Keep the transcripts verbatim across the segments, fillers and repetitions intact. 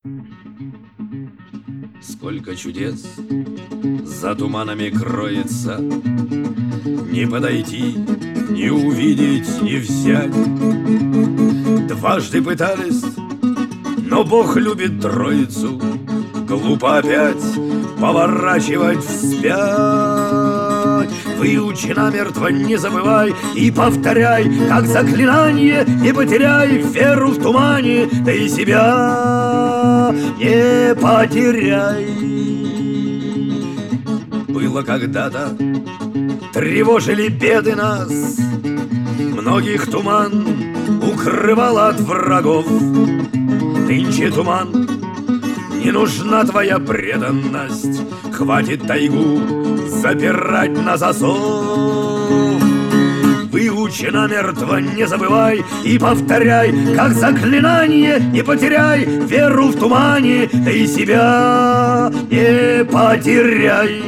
Сколько чудес за туманами кроется, не подойти, не увидеть, не взять. Дважды пытались, но Бог любит троицу. Глупо опять поворачивать вспять. Выучи намертво, не забывай и повторяй, как заклинание, не потеряй веру в тумане, да и себя не потеряй. Было когда-то, тревожили беды нас, многих туман укрывал от врагов. Нынче туман, не нужна твоя преданность, хватит тайгу запирать на засов. Выучи намертво, не забывай и повторяй, как заклинание, не потеряй веру в тумане, да и себя не потеряй.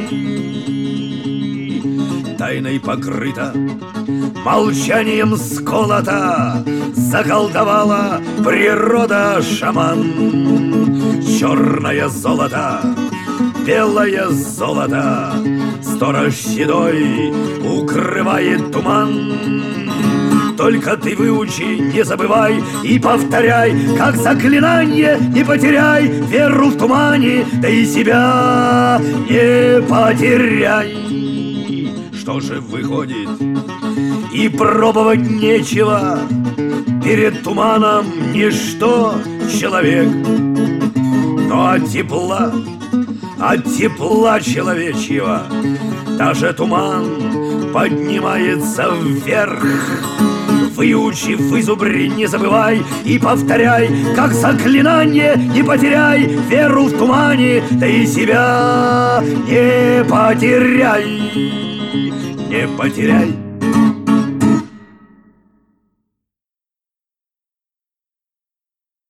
Тайной покрыта, молчанием сколота, заколдовала природа шаман. Черное золото, белое золото, сторож седой укрывает туман. Только ты выучи, не забывай и повторяй, как заклинание, не потеряй веру в тумане, да и себя не потеряй. Что же выходит, и пробовать нечего, перед туманом ничто человек. Но от тепла, от тепла человечьего даже туман поднимается вверх. Выучи, вызубри, не забывай и повторяй, как заклинание, не потеряй веру в тумане, да и себя не потеряй. Не потеряй.